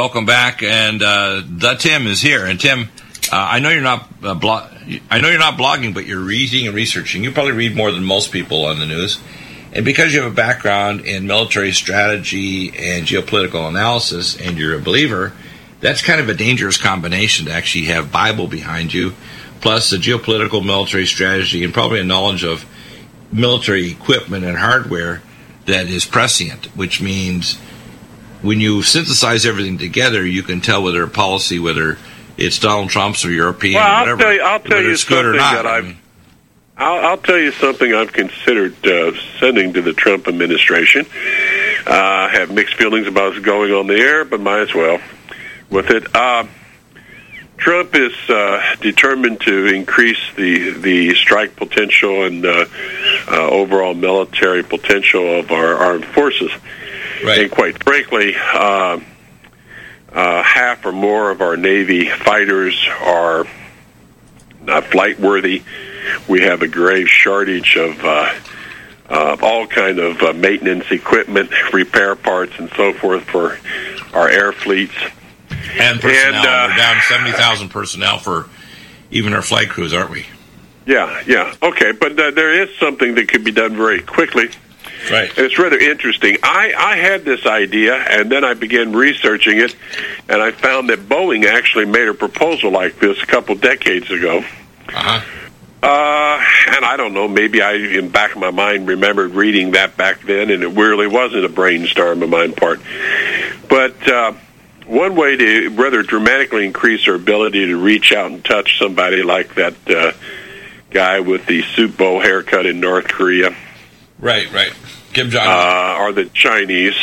welcome back. And the Tim is here. And Tim, I know you're not blogging, but you're reading and researching. You probably read more than most people on the news. And because you have a background in military strategy and geopolitical analysis, and you're a believer, that's kind of a dangerous combination to actually have Bible behind you, plus a geopolitical military strategy and probably a knowledge of military equipment and hardware that is prescient, which means when you synthesize everything together, you can tell whether a policy, whether it's Donald Trump's or European, or whatever, I'll tell you something that I'll tell you something I've considered sending to the Trump administration. I have mixed feelings about what's going on the air, but might as well with it. Trump is determined to increase the strike potential and overall military potential of our armed forces. Right. And quite frankly, half or more of our Navy fighters are not flight-worthy. We have a grave shortage of all kind of maintenance equipment, repair parts, and so forth for our air fleets. And personnel. We're down 70,000 personnel for even our flight crews, aren't we? Yeah. Okay, but there is something that could be done very quickly. Right. And it's rather interesting. I had this idea, and then I began researching it, and I found that Boeing actually made a proposal like this a couple decades ago. Uh-huh. And I don't know, maybe I, in the back of my mind, remembered reading that back then, and it really wasn't a brainstorm on my part. But one way to rather dramatically increase our ability to reach out and touch somebody like that guy with the soup bowl haircut in North Korea. Right. Kim Jong-un. Or the Chinese,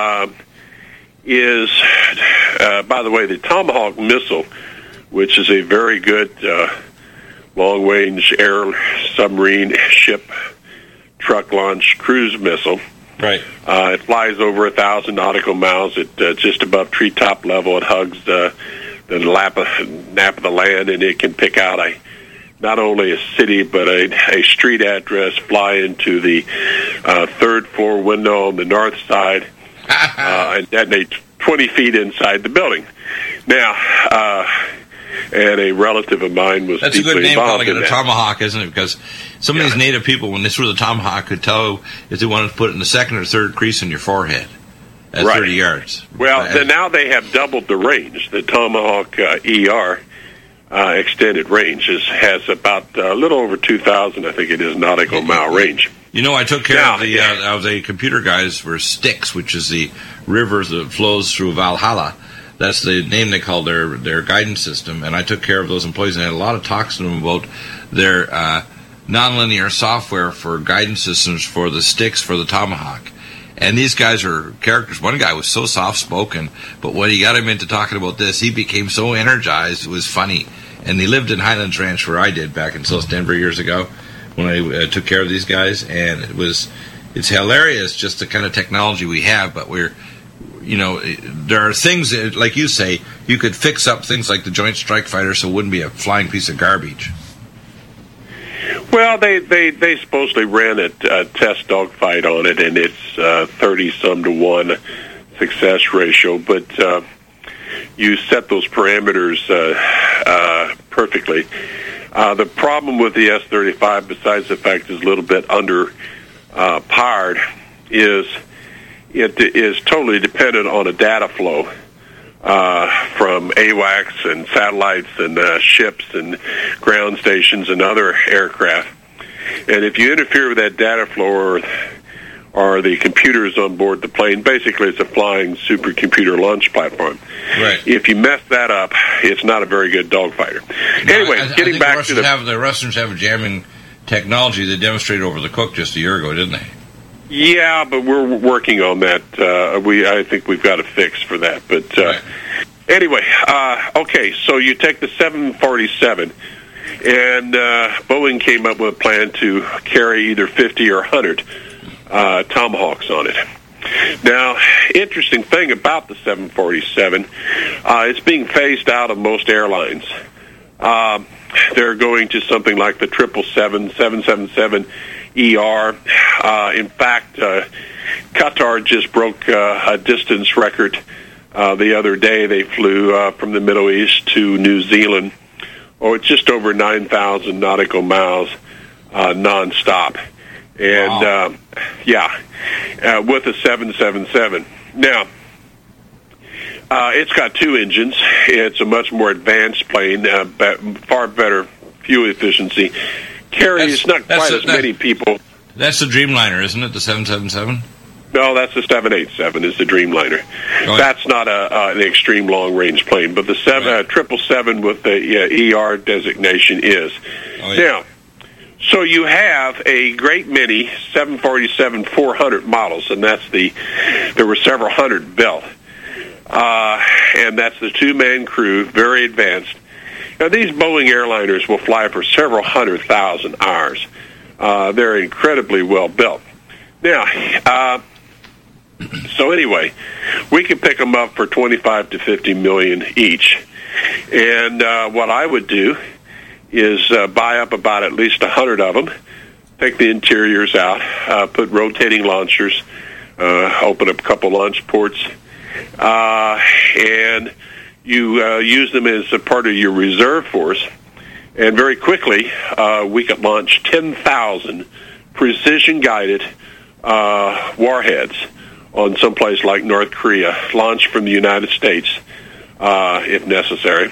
is, by the way, the Tomahawk missile, which is a very good long-range air submarine ship truck launch cruise missile. Right. It flies over 1,000 nautical miles at just above treetop level. It hugs the nap of the land, and it can pick out not only a city but a street address, fly into the third floor window on the north side, and detonate 20 feet inside the building. Now, and a relative of mine was deeply involved in that. That's a good name, calling it a Tomahawk, isn't it? Because some of these native people, when they threw the Tomahawk, could tell if they wanted to put it in the second or third crease in your forehead at 30 yards. Well, now they have doubled the range. The Tomahawk ER extended range has about a little over 2,000, I think it is, nautical mile range. You know, I took care of the computer guys for Styx, which is the river that flows through Valhalla. That's the name they call their guidance system, and I took care of those employees, and I had a lot of talks to them about their nonlinear software for guidance systems for the Styx for the Tomahawk. And these guys are characters. One guy was so soft-spoken, but when he got him into talking about this, he became so energized, it was funny. And he lived in Highlands Ranch, where I did back in South Denver years ago, when I took care of these guys, and it's hilarious just the kind of technology we have, but there are things that, like you say, you could fix up things like the Joint Strike Fighter so it wouldn't be a flying piece of garbage. Well, they supposedly ran a test dogfight on it, and it's 30-some to 1 success ratio, but you set those parameters perfectly. The problem with the S-35, besides the fact it's a little bit under powered, is it is totally dependent on a data flow from AWACS and satellites and ships and ground stations and other aircraft. And if you interfere with that data flow or the computers on board the plane, basically it's a flying supercomputer launch platform. Right. If you mess that up, it's not a very good dogfighter. Anyway, getting back to the Russians have a jamming technology they demonstrated over the Cook just a year ago, didn't they? Yeah, but we're working on that. I think we've got a fix for that. But right. Anyway, okay, so you take the 747, and Boeing came up with a plan to carry either 50 or 100 Tomahawks on it. Now, interesting thing about the 747, it's being phased out of most airlines. They're going to something like the 777, 777 ER. In fact, Qatar just broke a distance record The other day they flew from the Middle East to New Zealand. It's just over 9,000 nautical miles nonstop. And, wow. With a 777. Now, it's got two engines. It's a much more advanced plane, far better fuel efficiency. Carries not quite as many people. That's the Dreamliner, isn't it, the 777? No, that's the 787 is the Dreamliner. Right. That's not an extreme long-range plane, but the 777 with the ER designation is. Oh, yeah. Now, so you have a great many 747-400 models, and there were several hundred built. And that's the two-man crew, very advanced. Now, these Boeing airliners will fly for several 100,000 hours. They're incredibly well built. Now, so anyway, we can pick them up for $25 to $50 million each. And what I would do is buy up about at least 100 of them, take the interiors out, put rotating launchers, open up a couple launch ports, and you use them as a part of your reserve force. And very quickly, we could launch 10,000 precision-guided warheads on someplace like North Korea, launched from the United States, if necessary.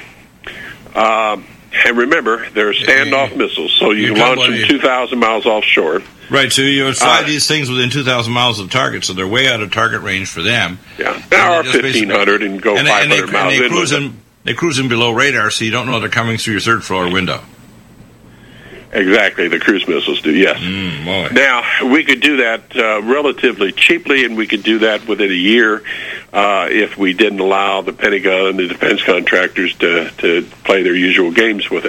And remember, they're standoff missiles, so you can launch them 2,000 miles offshore. Right, so you fly these things within 2,000 miles of target, so they're way out of target range for them. Yeah, or 1,500 and go 500 miles in. They cruise in below radar, so you don't know they're coming through your third floor window. Exactly, the cruise missiles do, yes. Boy. Now, we could do that relatively cheaply, and we could do that within a year if we didn't allow the Pentagon and the defense contractors to play their usual games with it.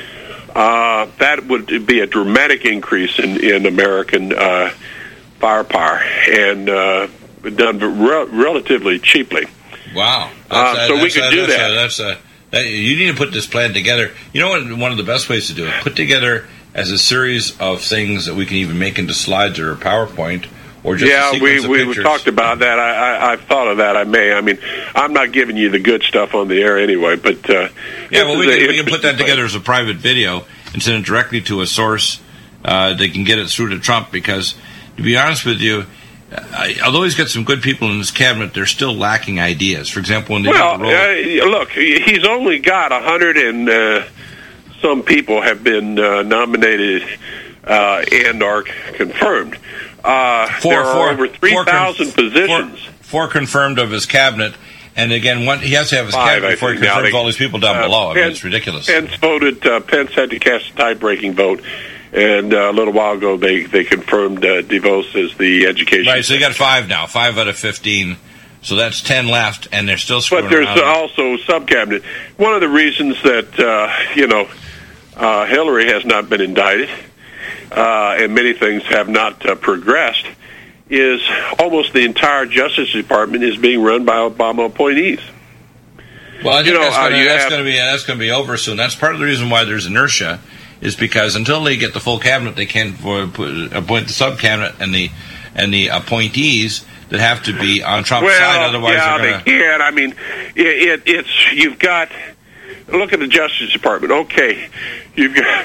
That would be a dramatic increase in American firepower, and done relatively cheaply. Wow. So we could do that. You need to put this plan together. You know what? One of the best ways to do it, put together as a series of things that we can even make into slides or PowerPoint, or just a sequence of pictures. We talked about that. I've thought of that. I'm not giving you the good stuff on the air anyway, but we can put that together as a private video and send it directly to a source. They can get it through to Trump, because, to be honest with you, although he's got some good people in his cabinet, they're still lacking ideas. For example, when they look, he's only got 100 and some people have been nominated and are confirmed. There are over 3,000 positions. Four confirmed of his cabinet, and again, he has to have his cabinet before he confirms all these people down below. It's ridiculous. Pence had to cast a tie-breaking vote. And a little while ago, they confirmed DeVos as the education. Right, so you got 5 now, 5 out of 15. So that's 10 left, and they're still screwing around. But there's also sub-cabinet. One of the reasons that, Hillary has not been indicted, and many things have not progressed, is almost the entire Justice Department is being run by Obama appointees. Well, I think that's going to be over soon. That's part of the reason why there's inertia, is because until they get the full cabinet, they can't appoint the sub-cabinet and the appointees that have to be on Trump's side. Otherwise, they can't. It's you've got. Look at the Justice Department. Okay, you've got.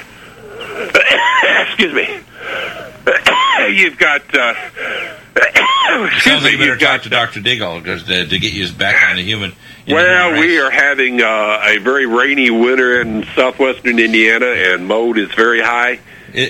Excuse me. You've got. Sounds like you better talk to Dr. Deagle to get you back on the human. Well, we are having a very rainy winter in southwestern Indiana, and mold is very high.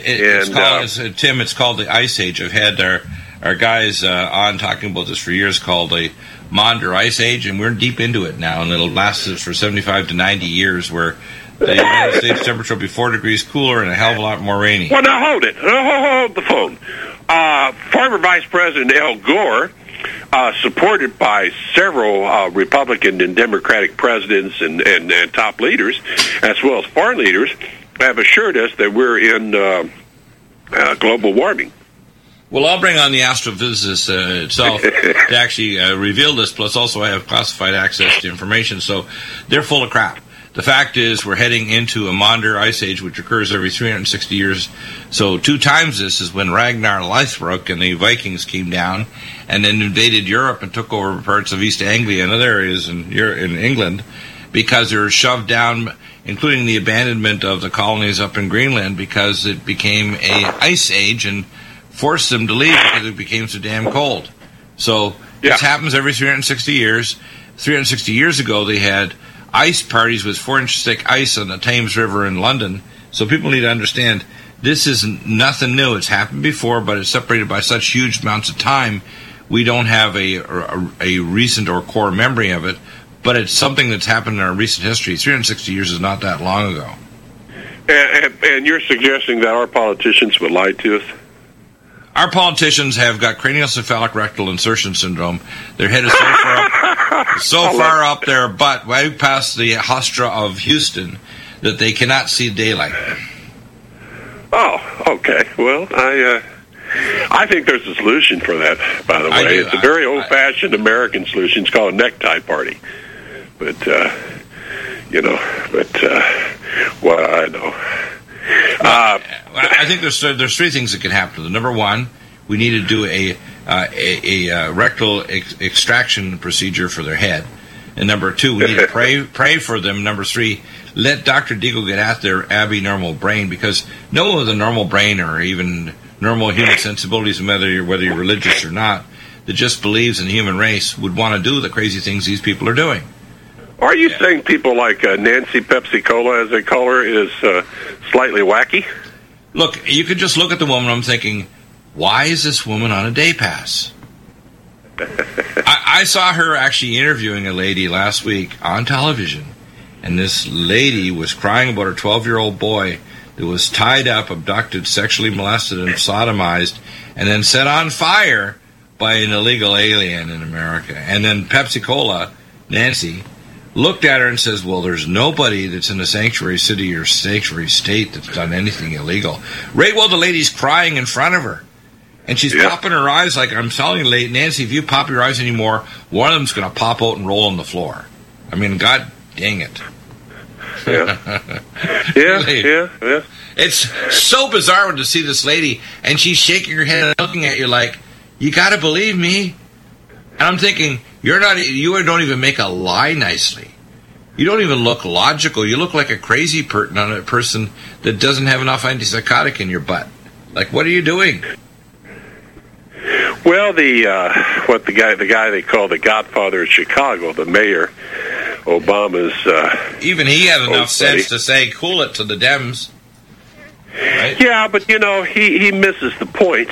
It's called the Ice Age. I've had our guys on talking about this for years, called the Maunder Ice Age, and we're deep into it now, and it'll last us for 75 to 90 years, where the United States temperature will be 4 degrees cooler and a hell of a lot more rainy. Well, now hold it. Hold the phone. Former Vice President Al Gore, supported by several Republican and Democratic presidents and top leaders, as well as foreign leaders, have assured us that we're in global warming. Well, I'll bring on the astrophysicist itself to actually reveal this, plus also I have classified access to information, so they're full of crap. The fact is, we're heading into a Maunder Ice Age, which occurs every 360 years. So 2 times this is when Ragnar Lothbrok and the Vikings came down and then invaded Europe and took over parts of East Anglia and other areas in England, because they were shoved down, including the abandonment of the colonies up in Greenland, because it became a ice age and forced them to leave because it became so damn cold. So this happens every 360 years. 360 years ago, they had ice parties with 4-inch thick ice on the Thames River in London. So people need to understand this is nothing new. It's happened before, but it's separated by such huge amounts of time. We don't have a recent or core memory of it, but it's something that's happened in our recent history. 360 years is not that long ago. And you're suggesting that our politicians would lie to us? Our politicians have got craniocephalic rectal insertion syndrome. Their head is so far up their butt, way past the Hofstra of Houston, that they cannot see daylight. Oh, okay. Well, I think there's a solution for that, by the way. It's a very old-fashioned American solution. It's called a necktie party. But, what I know. I think there's 3 things that can happen. Number 1, we need to do a rectal extraction procedure for their head. And number 2, we need to pray for them. Number 3, let Dr. Deagle get at their abnormal brain, because no one with a normal brain or even normal human sensibilities, whether you're religious or not, that just believes in the human race would want to do the crazy things these people are doing. Are you saying people like Nancy Pepsi Cola, as they call her, is slightly wacky? Look, you could just look at the woman. I'm thinking, why is this woman on a day pass? I saw her actually interviewing a lady last week on television, and this lady was crying about her 12-year-old boy that was tied up, abducted, sexually molested, and sodomized, and then set on fire by an illegal alien in America. And then Pepsi Cola, Nancy, looked at her and says, well, there's nobody that's in a sanctuary city or sanctuary state that's done anything illegal. Right while the lady's crying in front of her. And she's popping her eyes like, I'm telling you, Nancy, if you pop your eyes anymore, one of them's going to pop out and roll on the floor. I mean, God dang it. Yeah. Yeah. It's so bizarre to see this lady, and she's shaking her head and looking at you like, you got to believe me. And I'm thinking, you don't even make a lie nicely. You don't even look logical. You look like a crazy person that doesn't have enough antipsychotic in your butt. Like, what are you doing? Well, the guy they call the Godfather of Chicago, the mayor, Obama's even he had enough sense to say, cool it to the Dems. Right? Yeah, but he misses the point.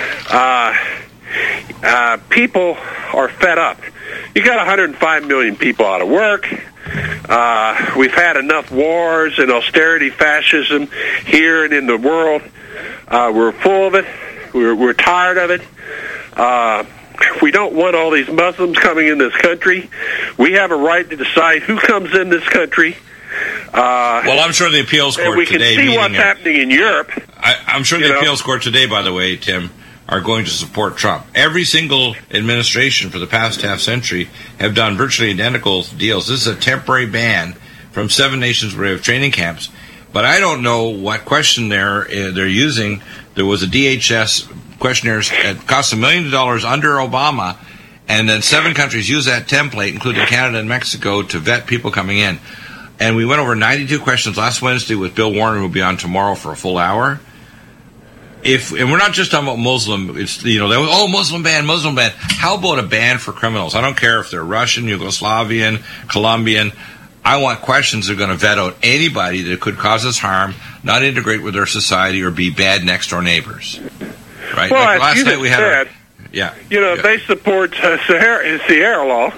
People are fed up. You got 105 million people out of work. We've had enough wars and austerity fascism here and in the world. We're full of it. We're tired of it. We don't want all these Muslims coming in this country. We have a right to decide who comes in this country. Well, I'm sure the appeals court we can today... see what's happening in Europe. I'm sure the appeals court today, by the way, Tim, are going to support Trump. Every single administration for the past half century have done virtually identical deals. This is a temporary ban from 7 nations where we have training camps. But I don't know what question they're using. There was a DHS questionnaire that cost $1 million under Obama, and then 7 countries used that template, including Canada and Mexico, to vet people coming in. And we went over 92 questions last Wednesday with Bill Warner, who will be on tomorrow for a full hour. And we're not just talking about Muslim. It's Muslim ban. How about a ban for criminals? I don't care if they're Russian, Yugoslavian, Colombian. I want questions that are going to vet out anybody that could cause us harm, not integrate with our society, or be bad next door neighbors. Right? Well, like last night we had. They support Sierra law.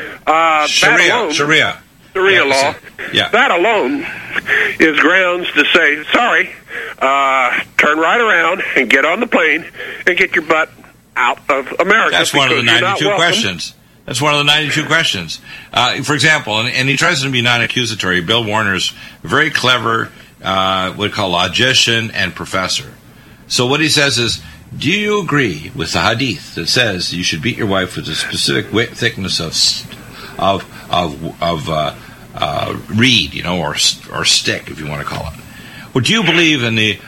Sharia law. Yeah. That alone is grounds to say, sorry, turn right around and get on the plane and get your butt out of America. That's one of the 92 questions. That's one of the 92 questions. For example, and he tries to be non-accusatory, Bill Warner's very clever, what we call logician and professor. So what he says is, do you agree with the hadith that says you should beat your wife with a specific thickness of reed, or stick, if you want to call it. Well, do you believe on the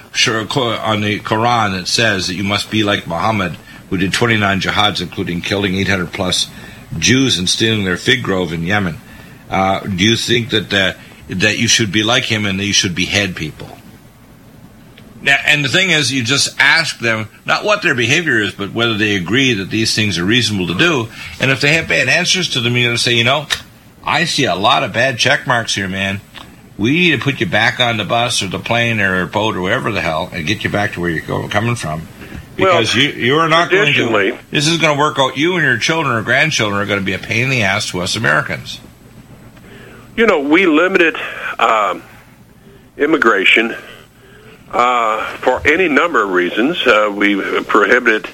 Quran that says that you must be like Muhammad, who did 29 jihads, including killing 800 plus Jews and stealing their fig grove in Yemen? Do you think that you should be like him and that you should behead people? Now, and the thing is, you just ask them not what their behavior is, but whether they agree that these things are reasonable to do. And if they have bad answers to them, you're going to say, I see a lot of bad check marks here, man. We need to put you back on the bus or the plane or boat or wherever the hell and get you back to where you're coming from. Because you are not going to... This is going to work out. You and your children or grandchildren are going to be a pain in the ass to us Americans. We limited immigration for any number of reasons. We prohibited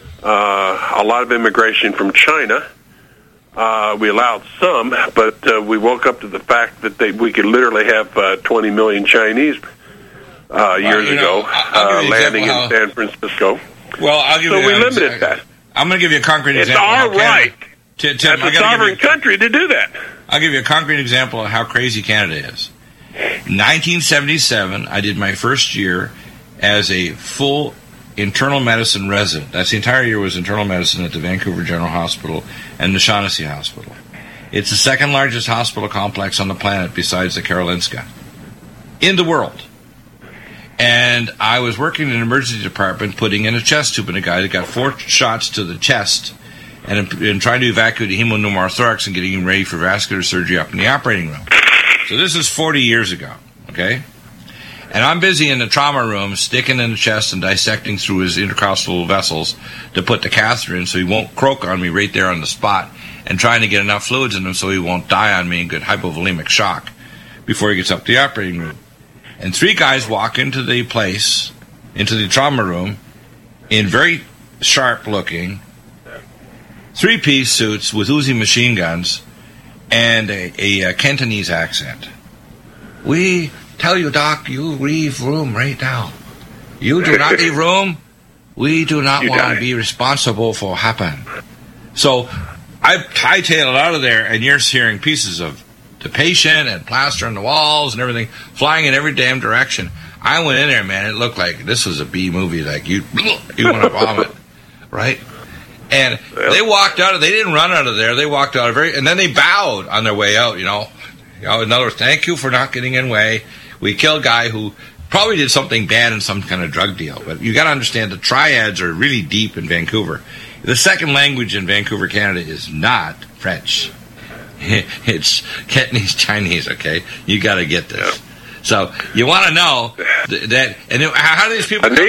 a lot of immigration from China. We allowed some, but we woke up to the fact that we could literally have 20 million Chinese years ago landing in San Francisco. Well, I'll give so you we limited that. I'm going to give you a concrete it's example. It's our right as a sovereign country to do that. I'll give you a concrete example of how crazy Canada is. 1977, I did my first year as a full internal medicine resident. That's the entire year was internal medicine at the Vancouver General Hospital and the Shaughnessy Hospital. It's the second largest hospital complex on the planet besides the Karolinska in the world. And I was working in an emergency department putting in a chest tube in a guy that got 4 shots to the chest and trying to evacuate a hemopneumothorax and getting him ready for vascular surgery up in the operating room. So this is 40 years ago, okay? And I'm busy in the trauma room, sticking in the chest and dissecting through his intercostal vessels to put the catheter in so he won't croak on me right there on the spot, and trying to get enough fluids in him so he won't die on me and get hypovolemic shock before he gets up to the operating room. And 3 guys walk into the place, into the trauma room, in very sharp-looking 3-piece suits with Uzi machine guns and a Cantonese accent. We tell you, Doc, you leave room right now. You do not leave room. We do not want to be responsible for what happened. So I hightailed out of there, and you're hearing pieces of the patient and plaster on the walls and everything flying in every damn direction. I went in there, man. It looked like this was a B movie. Like you want to vomit, right? And they walked out. They didn't run out of there. They walked out and then they bowed on their way out. In other words, thank you for not getting in way. We killed a guy who probably did something bad in some kind of drug deal. But you got to understand the triads are really deep in Vancouver. The second language in Vancouver, Canada, is not French. It's Cantonese Chinese. Okay, you got to get this. So you want to know that, and how do these people? Let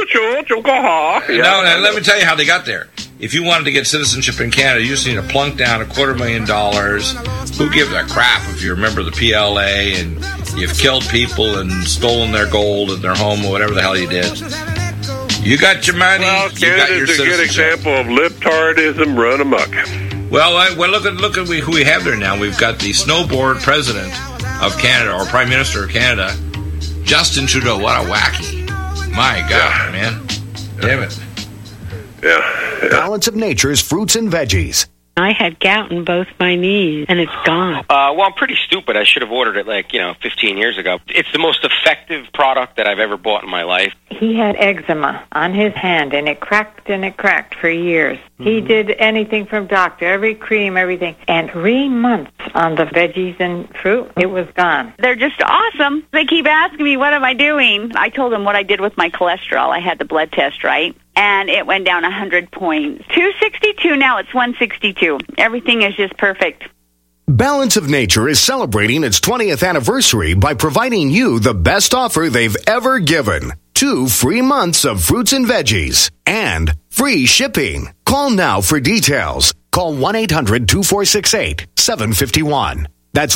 me tell you how they got there. If you wanted to get citizenship in Canada, you just need to plunk down $250,000. Who gives a crap if you're a member of the PLA and you've killed people and stolen their gold and their home or whatever the hell you did? You got your money. Well, Canada's a good example of libtardism run amok. Well, look at who we have there now. We've got the snowboard president of Canada, or Prime Minister of Canada, Justin Trudeau. What a wacky. My God, man. Damn it. Yeah. Balance of Nature's fruits and veggies. I had gout in both my knees, and it's gone. Well, I'm pretty stupid. I should have ordered it 15 years ago. It's the most effective product that I've ever bought in my life. He had eczema on his hand, and it cracked for years. Mm-hmm. He did anything from doctor, every cream, everything. And 3 months on the veggies and fruit, it was gone. They're just awesome. They keep asking me, what am I doing? I told them what I did with my cholesterol. I had the blood test, right? And it went down 100 points. 262, now it's 162. Everything is just perfect. Balance of Nature is celebrating its 20th anniversary by providing you the best offer they've ever given. 2 free months of fruits and veggies and free shipping. Call now for details. Call 1-800-2468-751. That's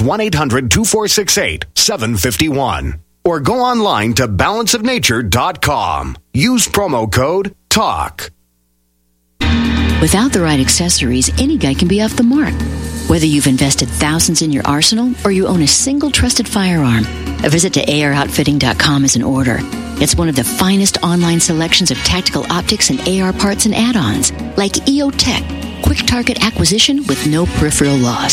1-800-2468-751. Or go online to balanceofnature.com. Use promo code TALK. Without the right accessories, any guy can be off the mark. Whether you've invested thousands in your arsenal or you own a single trusted firearm, a visit to AROutfitting.com is in order. It's one of the finest online selections of tactical optics and AR parts and add-ons, like EOTech, quick target acquisition with no peripheral loss.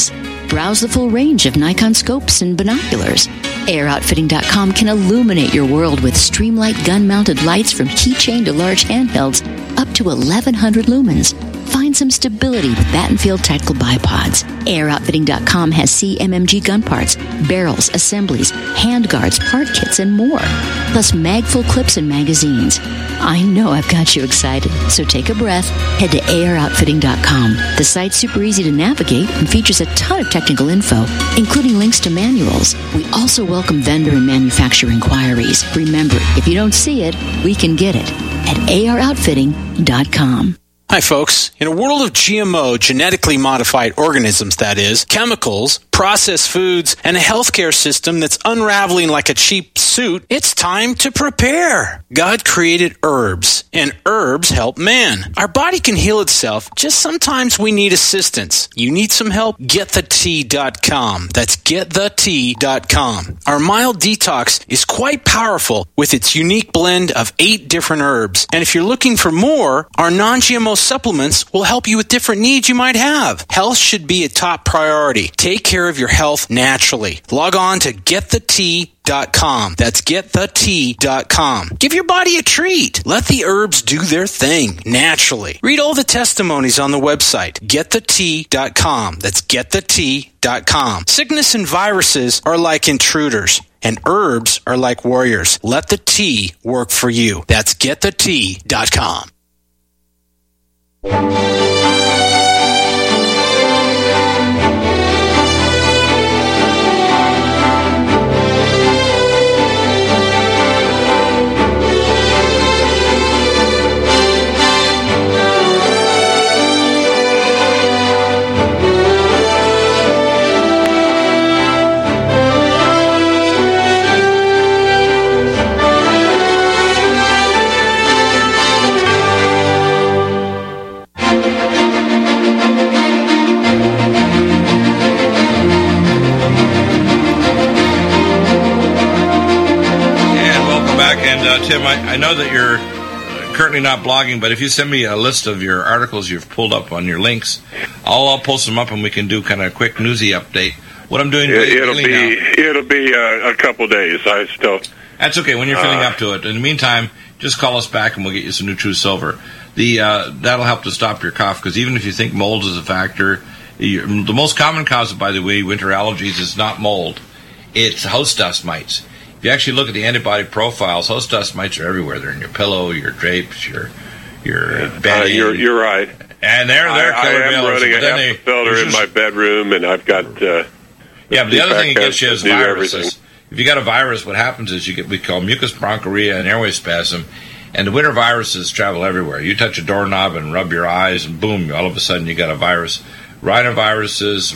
Browse the full range of Nikon scopes and binoculars. AIROutfitting.com can illuminate your world with Streamlight gun-mounted lights from keychain to large handhelds up to 1,100 lumens. Find some stability with Battenfield Tactical Bipods. AIROutfitting.com has CMMG gun parts, barrels, assemblies, handguards, part kits, and more. Plus mag-full clips and magazines. I know I've got you excited, so take a breath. Head to AIROutfitting.com. The site's super easy to navigate and features a ton of technical info, including links to manuals. We also welcome vendor and manufacturer inquiries. Remember, if you don't see it, we can get it at AIROutfitting.com. Hi, folks. In a world of GMO, genetically modified organisms, that is, chemicals, processed foods, and a healthcare system that's unraveling like a cheap suit, it's time to prepare. God created herbs, and herbs help man. Our body can heal itself, just sometimes we need assistance. You need some help? GetTheTea.com. That's GetTheTea.com. Our mild detox is quite powerful with its unique blend of 8 different herbs. And if you're looking for more, our non-GMO supplements will help you with different needs you might have. Health should be a top priority. Take care of your health naturally. Log on to GetTheTea.com. That's GetTheTea.com. Give your body a treat. Let the herbs do their thing naturally. Read all the testimonies on the website, GetTheTea.com. That's GetTheTea.com. Sickness and viruses are like intruders, and herbs are like warriors. Let the tea work for you. That's GetTheTea.com. And Tim, I know that you're currently not blogging, but if you send me a list of your articles you've pulled up on your links, I'll post them up and we can do kind of a quick newsy update. What I'm doing it'll be a couple days. That's okay when you're feeling up to it. In the meantime, just call us back and we'll get you some new True Silver. That'll help to stop your cough, because even if you think mold is a factor, the most common cause of, by the way, winter allergies is not mold. It's house dust mites. If you actually look at the antibody profiles, house dust mites are everywhere. They're in your pillow, your drapes, your bedding. You're right. And they're killer I am running a HEPA filter in my bedroom, and I've got. But the other thing it gets you is viruses. Everything. If you got a virus, what happens is you get we call mucus bronchiuria and airway spasm, and the winter viruses travel everywhere. You touch a doorknob and rub your eyes, and boom, all of a sudden you got a virus. Rhinoviruses,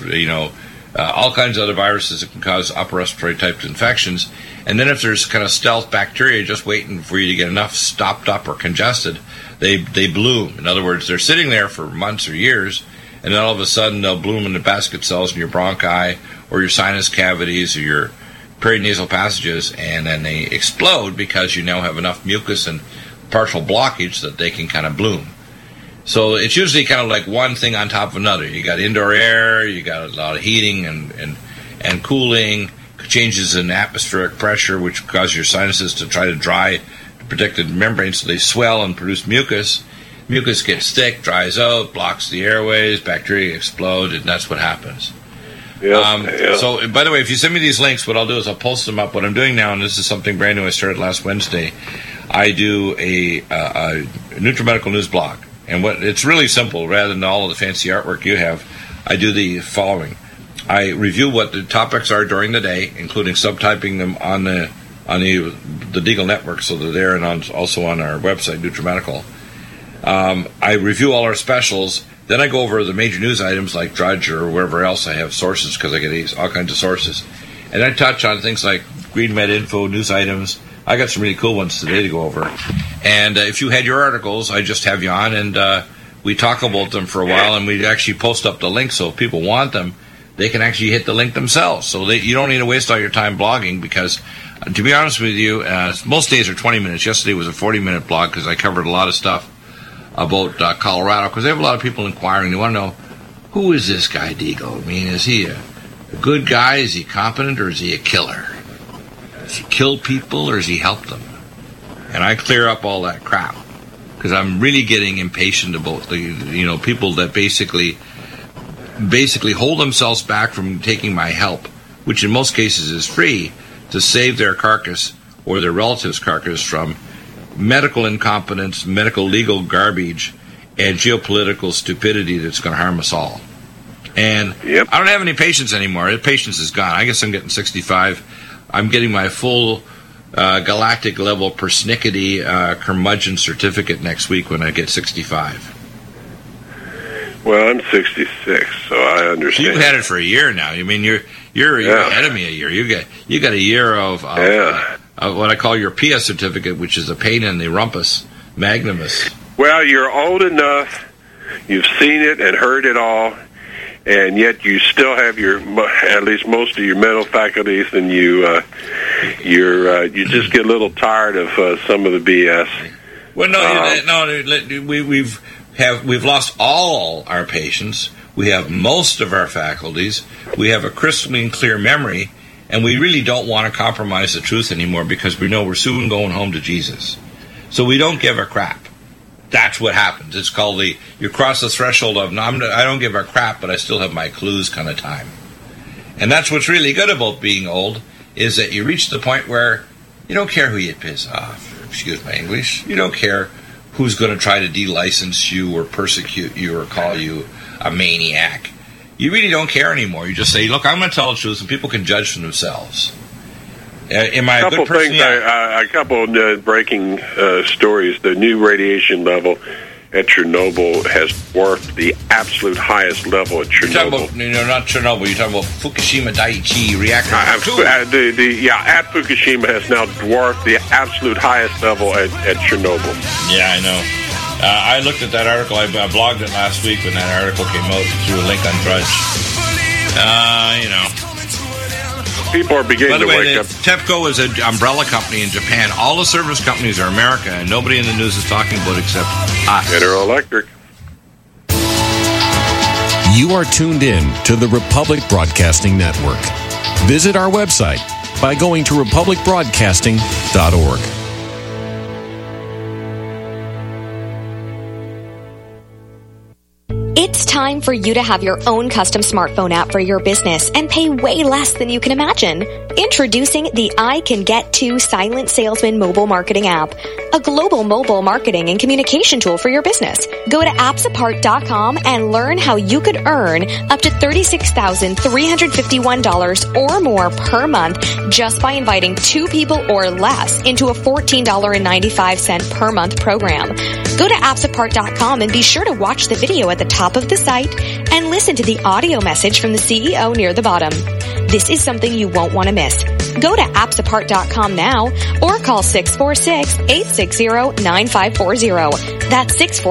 all kinds of other viruses that can cause upper respiratory type infections. And then if there's kind of stealth bacteria just waiting for you to get enough stopped up or congested, they bloom. In other words, they're sitting there for months or years, and then all of a sudden they'll bloom into basket cells in your bronchi or your sinus cavities or your perinasal passages, and then they explode because you now have enough mucus and partial blockage that they can kind of bloom. So it's usually kind of like one thing on top of another. You got indoor air, you got a lot of heating and cooling, changes in atmospheric pressure, which cause your sinuses to try to dry the protected membrane, so they swell and produce mucus. Mucus gets thick, dries out, blocks the airways, bacteria explode, and that's what happens. So, by the way, if you send me these links, what I'll do is I'll post them up. What I'm doing now, and this is something brand new I started last Wednesday, I do a NutriMedical News blog. And it's really simple. Rather than all of the fancy artwork you have, I do the following. I review what the topics are during the day, including subtyping them on the Deagle Network, so they're there, and also on our website, NutriMedical. I review all our specials. Then I go over the major news items like Drudge or wherever else I have sources, because I get all kinds of sources. And I touch on things like Green Med Info, news items. I got some really cool ones today to go over. And if you had your articles, I just have you on, and we talk about them for a while, and we actually post up the link, so if people want them, they can actually hit the link themselves. So you don't need to waste all your time blogging, because, to be honest with you, most days are 20 minutes. Yesterday was a 40-minute blog because I covered a lot of stuff about Colorado, because they have a lot of people inquiring. They want to know, who is this guy Deagle? I mean, is he a good guy? Is he competent, or is he a killer? Does he kill people, or does he help them? And I clear up all that crap because I'm really getting impatient about the people that basically hold themselves back from taking my help, which in most cases is free, to save their carcass or their relative's carcass from medical incompetence, medical legal garbage, and geopolitical stupidity that's going to harm us all. And I don't have any patience anymore. The patience is gone. I guess I'm getting 65. I'm getting my full galactic level persnickety curmudgeon certificate next week when I get 65. Well, I'm 66, so I understand. You've had it for a year now. I mean, you're ahead of me a year. You got a year of what I call your PIA certificate, which is a pain in the rumpus magnimus. Well, you're old enough. You've seen it and heard it all, and yet you still have at least most of your mental faculties, and you just get a little tired of some of the BS. Well, we've lost all our patience. We have most of our faculties. We have a crystalline clear memory, and we really don't want to compromise the truth anymore because we know we're soon going home to Jesus. So we don't give a crap. That's what happens. It's called you cross the threshold of, I don't give a crap, but I still have my clues kind of time. And that's what's really good about being old, is that you reach the point where you don't care who you piss off. Excuse my English. You don't care who's going to try to de-license you or persecute you or call you a maniac. You really don't care anymore. You just say, look, I'm going to tell the truth, and people can judge for themselves. Am I a good person? A couple of breaking stories. The new radiation level at Chernobyl has dwarfed the absolute highest level at Chernobyl. You're talking about, not Chernobyl, you're talking about Fukushima Daiichi reactor. At Fukushima has now dwarfed the absolute highest level at Chernobyl. Yeah, I know. I looked at that article. I blogged it last week when that article came out through a link on Drudge. People are beginning to wake up. TEPCO is an umbrella company in Japan. All the service companies are America, and nobody in the news is talking about it except us. General Electric. You are tuned in to the Republic Broadcasting Network. Visit our website by going to republicbroadcasting.org. It's time for you to have your own custom smartphone app for your business and pay way less than you can imagine. Introducing the I Can Get To Silent Salesman mobile marketing app, a global mobile marketing and communication tool for your business. Go to appsapart.com and learn how you could earn up to $36,351 or more per month just by inviting 2 people or less into a $14.95 per month program. Go to appsapart.com and be sure to watch the video at the top of the site and listen to the audio message from the CEO near the bottom. This is something you won't want to miss. Go to appsapart.com now or call 646-860-9540. That's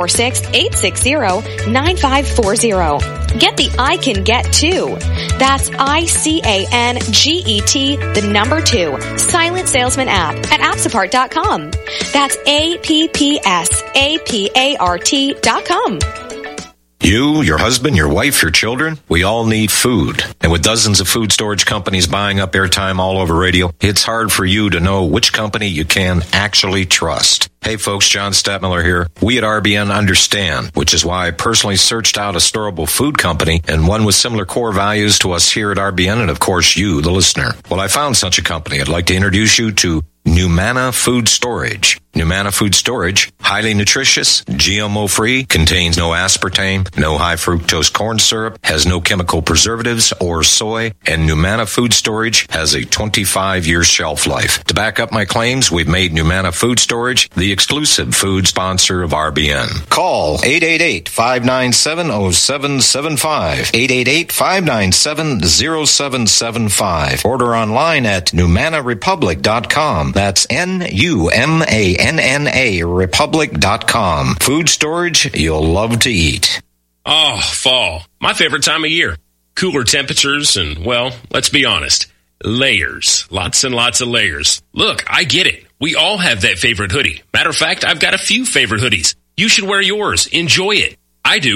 646-860-9540. Get the I Can Get To. That's ICANGET, the number 2, Silent Salesman app at appsapart.com. That's APPSAPART.com. You, your husband, your wife, your children, we all need food. And with dozens of food storage companies buying up airtime all over radio, it's hard for you to know which company you can actually trust. Hey folks, John Stadtmiller here. We at RBN understand, which is why I personally searched out a storable food company and one with similar core values to us here at RBN and of course you, the listener. Well, I found such a company. I'd like to introduce you to Numana Food Storage. Numana Food Storage, highly nutritious, GMO-free, contains no aspartame, no high-fructose corn syrup, has no chemical preservatives or soy, and Numana Food Storage has a 25-year shelf life. To back up my claims, we've made Numana Food Storage the exclusive food sponsor of RBN. Call 888-597-0775, 888-597-0775. Order online at NumanaRepublic.com. That's NUMANNA Republic.com. Food storage you'll love to eat. Oh, fall. My favorite time of year. Cooler temperatures and, well, let's be honest, layers. Lots and lots of layers. Look, I get it. We all have that favorite hoodie. Matter of fact, I've got a few favorite hoodies. You should wear yours. Enjoy it. I do.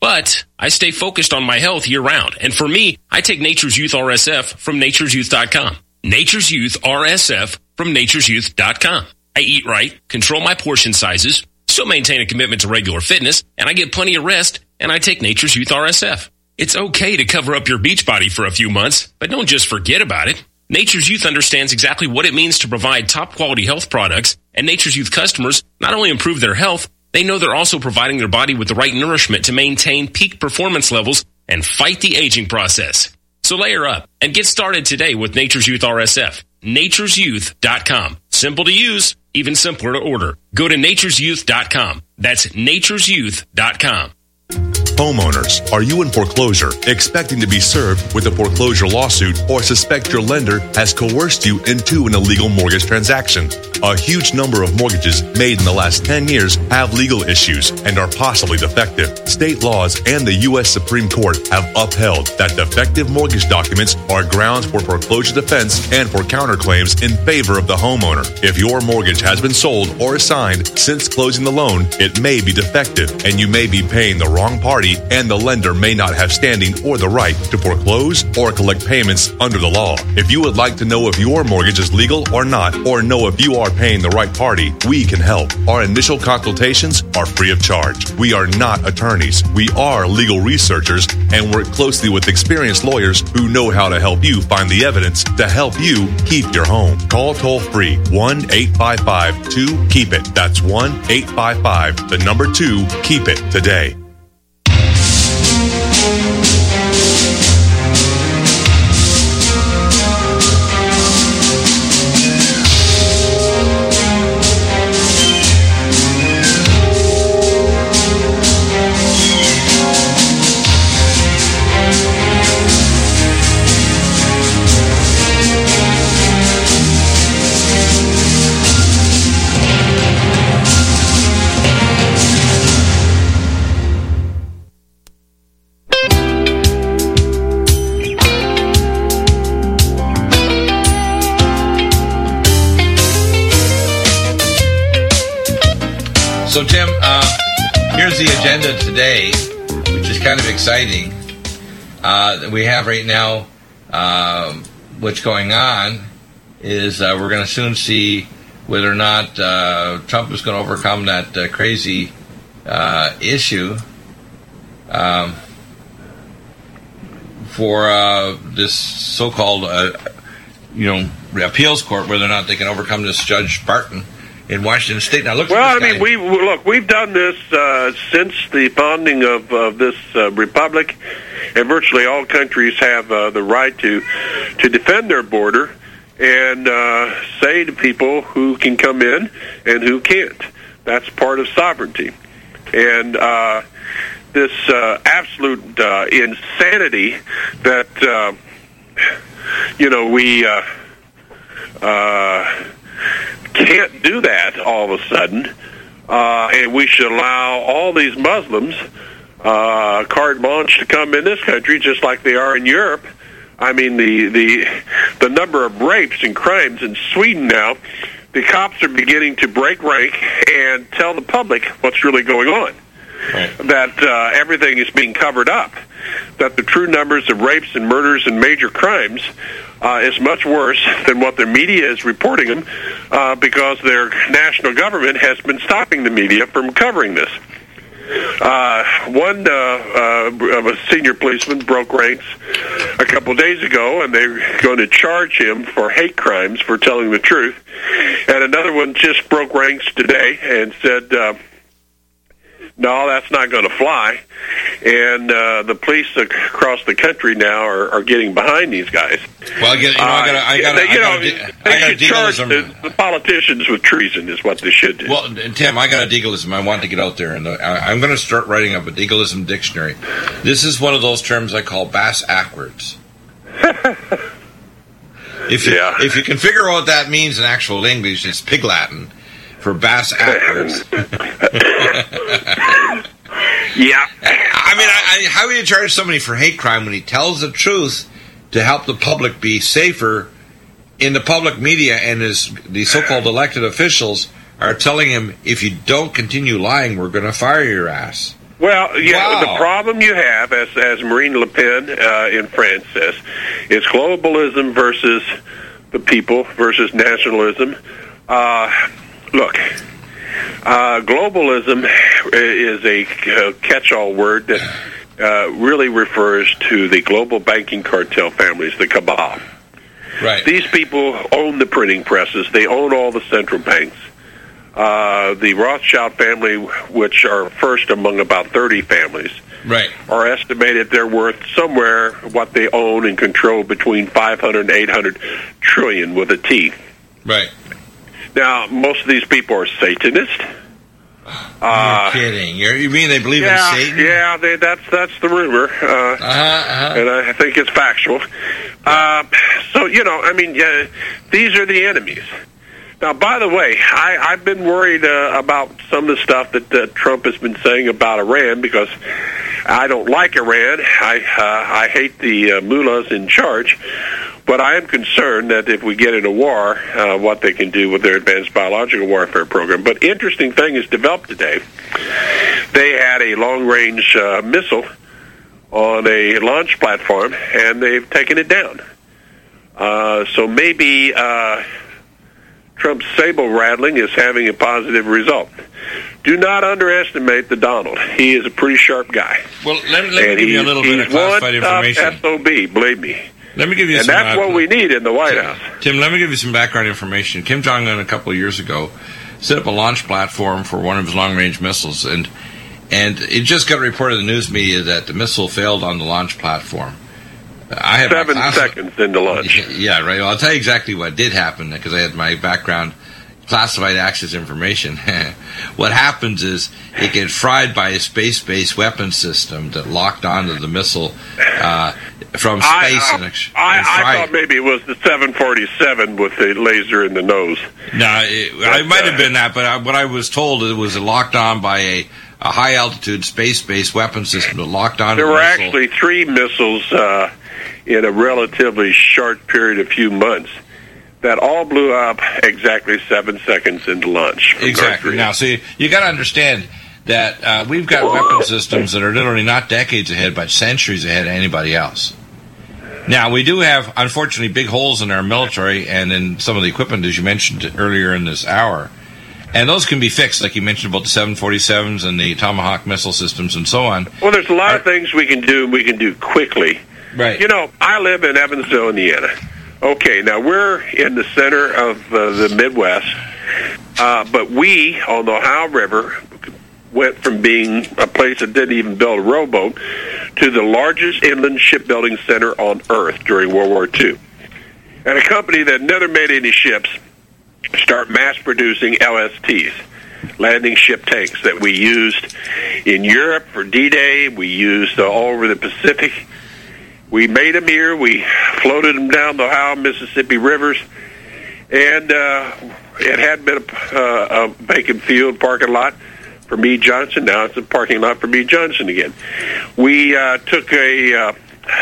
But I stay focused on my health year-round. And for me, I take Nature's Youth RSF from nature'syouth.com. Nature's Youth RSF from nature'syouth.com. I eat right, control my portion sizes, still maintain a commitment to regular fitness, and I get plenty of rest, and I take Nature's Youth RSF. It's okay to cover up your beach body for a few months, but don't just forget about it. Nature's Youth understands exactly what it means to provide top-quality health products, and Nature's Youth customers not only improve their health, they know they're also providing their body with the right nourishment to maintain peak performance levels and fight the aging process. So layer up and get started today with Nature's Youth RSF. nature'syouth.com. Simple to use, even simpler to order. Go to nature'syouth.com. That's nature'syouth.com. Homeowners, are you in foreclosure, expecting to be served with a foreclosure lawsuit, or suspect your lender has coerced you into an illegal mortgage transaction? A huge number of mortgages made in the last 10 years have legal issues and are possibly defective. State laws and the U.S. Supreme Court have upheld that defective mortgage documents are grounds for foreclosure defense and for counterclaims in favor of the homeowner. If your mortgage has been sold or assigned since closing the loan, it may be defective and you may be paying the wrong party, and the lender may not have standing or the right to foreclose or collect payments under the law. If you would like to know if your mortgage is legal or not, or know if you are paying the right party, we can help. Our initial consultations are free of charge. We are not attorneys. We are legal researchers and work closely with experienced lawyers who know how to help you find the evidence to help you keep your home. Call toll-free 1-855-2-KEEP-IT. That's 1-855-2-KEEP-IT today. So, Tim, here's the agenda today, which is kind of exciting. We have right now, what's going on is we're going to soon see whether or not Trump is going to overcome that crazy issue for this so-called, appeals court, whether or not they can overcome this Judge Barton in Washington State. Now, look. Well, we've done this since the founding of this republic, and virtually all countries have the right to defend their border and say to people who can come in and who can't. That's part of sovereignty, and this absolute insanity that we can't do that all of a sudden, and we should allow all these Muslims carte blanche to come in this country just like they are in Europe. I mean, the number of rapes and crimes in Sweden now, the cops are beginning to break rank and tell the public what's really going on. Right. That everything is being covered up, that the true numbers of rapes and murders and major crimes is much worse than what the media is reporting them, because their national government has been stopping the media from covering this. One a senior policeman broke ranks a couple days ago, and they're going to charge him for hate crimes for telling the truth. And another one just broke ranks today and said, no, that's not going to fly. And the police across the country now are getting behind these guys. Well, I got to charge the politicians with treason is what they should do. Well, Tim, I got a deaglism. I want to get out there, and I'm going to start writing up a deaglism dictionary. This is one of those terms I call bass-ackwards. If you can figure out what that means in actual English, it's Pig Latin for bass-ackwards. Yeah. I mean, how do you charge somebody for hate crime when he tells the truth to help the public be safer in the public media, and the so-called elected officials are telling him, if you don't continue lying, we're going to fire your ass? Well, yeah, Wow. the problem you have, as Marine Le Pen in France says, is globalism versus the people versus nationalism. Look, globalism is a catch-all word that really refers to the global banking cartel families, the cabal. Right. These people own the printing presses. They own all the central banks. The Rothschild family, which are first among about 30 families, right, are estimated they're worth somewhere what they own and control between 500 and 800 trillion with a T. Right. Now, most of these people are Satanists. You're kidding. You mean they believe in Satan? Yeah, that's the rumor, and I think it's factual. So, these are the enemies. Now, by the way, I've been worried about some of the stuff that Trump has been saying about Iran because I don't like Iran. I hate the mullahs in charge, but I am concerned that if we get in a war, what they can do with their advanced biological warfare program. But interesting thing is developed today. They had a long-range missile on a launch platform, and they've taken it down. So maybe Trump's sable rattling is having a positive result. Do not underestimate the Donald. He is a pretty sharp guy. Well, let me give you a little bit of classified information. SOB, believe me. Let me give you and some. That's what we need in the White House. Tim, let me give you some background information. Kim Jong-un a couple of years ago set up a launch platform for one of his long-range missiles, and it just got reported in the news media that the missile failed on the launch platform. I had 7 seconds into launch. Yeah, right. Well, I'll tell you exactly what did happen because I had my background classified access information. What happens is it gets fried by a space-based weapon system that locked onto the missile from space. I thought maybe it was the 747 with the laser in the nose. No, it might have been that, but what I was told it was locked on by a high-altitude space-based weapon system that locked onto the missile. There were actually 3 missiles in a relatively short period of few months that all blew up exactly 7 seconds into launch. Exactly. Now, see, you got to understand that we've got weapon systems that are literally not decades ahead, but centuries ahead of anybody else. Now, we do have, unfortunately, big holes in our military and in some of the equipment, as you mentioned earlier in this hour. And those can be fixed, like you mentioned about the 747s and the Tomahawk missile systems and so on. Well, there's a lot of things we can do, and we can do quickly. Right. You know, I live in Evansville, Indiana. Okay, now we're in the center of the Midwest, but we, on the Ohio River, went from being a place that didn't even build a rowboat to the largest inland shipbuilding center on Earth during World War II. And a company that never made any ships start mass-producing LSTs, landing ship tanks, that we used in Europe for D-Day. We used all over the Pacific. We made them here. We floated them down the Ohio, Mississippi rivers, and it had been a vacant field parking lot for Meade Johnson. Now it's a parking lot for Meade Johnson again. We took a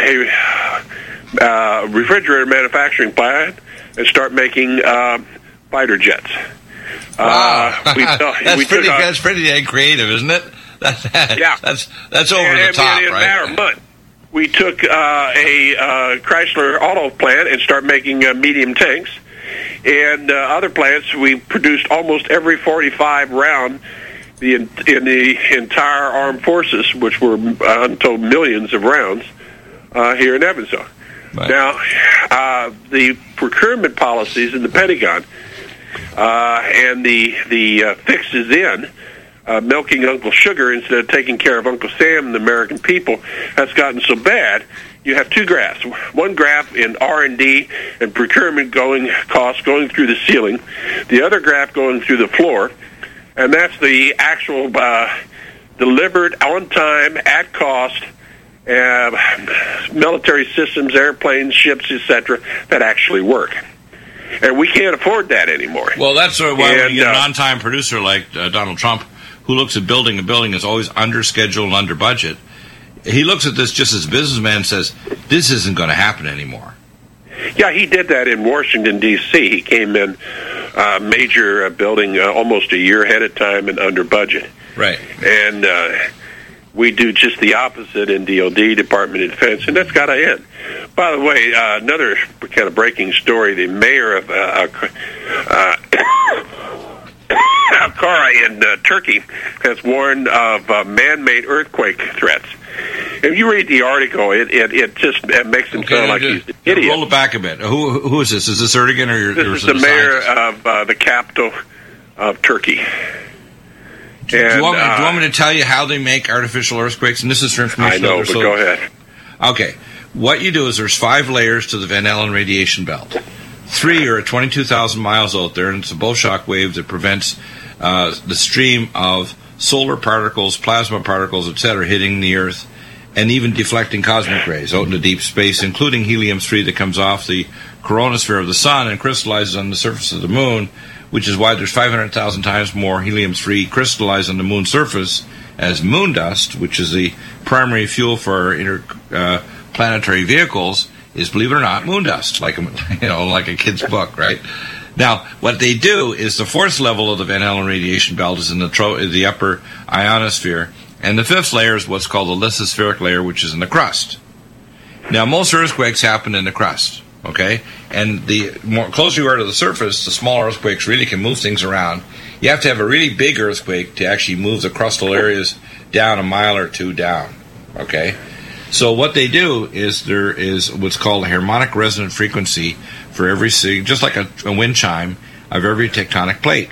refrigerator manufacturing plant and start making fighter jets. Wow. That's pretty creative, isn't it? Yeah. That's over the top, in a right? matter of months. We took a Chrysler auto plant and started making medium tanks. And other plants, we produced almost every 45 round in the entire armed forces, which were untold millions of rounds here in Evansville. Right. Now, the procurement policies in the Pentagon and the fixes in milking Uncle Sugar instead of taking care of Uncle Sam and the American people has gotten so bad. You have 2 graphs. One graph in R&D and procurement costs going through the ceiling. The other graph going through the floor. And that's the actual delivered on time, at cost, military systems, airplanes, ships, etc., that actually work. And we can't afford that anymore. Well, that's why when you get an on-time producer like Donald Trump, who looks at building a building that's always under schedule and under budget, he looks at this just as a businessman and says, this isn't going to happen anymore. Yeah, he did that in Washington, D.C. He came in major building almost a year ahead of time and under budget. Right. And We do just the opposite in DOD, Department of Defense, and that's got to end. By the way, another kind of breaking story, the mayor of Ankara in Turkey has warned of man-made earthquake threats. If you read the article, it just makes him sound like he's an idiot. Roll it back a bit. Who is this? Is this Erdogan or your? This is the mayor of the capital of Turkey. Do you want me to tell you how they make artificial earthquakes? And this is for information. I know, but go ahead. Okay. What you do is there's 5 layers to the Van Allen radiation belt. 3 are at 22,000 miles out there, and it's a bow shock wave that prevents the stream of solar particles, plasma particles, etc., hitting the Earth, and even deflecting cosmic rays out into deep space, including helium-3 that comes off the coronosphere of the Sun and crystallizes on the surface of the Moon, which is why there's 500,000 times more helium-3 crystallized on the Moon's surface as moon dust, which is the primary fuel for interplanetary vehicles, is, believe it or not, moon dust, like a kid's book, right? Now, what they do is the 4th level of the Van Allen radiation belt is in the upper ionosphere, and the 5th layer is what's called the lithospheric layer, which is in the crust. Now, most earthquakes happen in the crust, okay? And the more closer you are to the surface, the smaller earthquakes really can move things around. You have to have a really big earthquake to actually move the crustal areas down a mile or 2 down, okay? So what they do is there is what's called a harmonic resonant frequency for every, just like a wind chime, of every tectonic plate.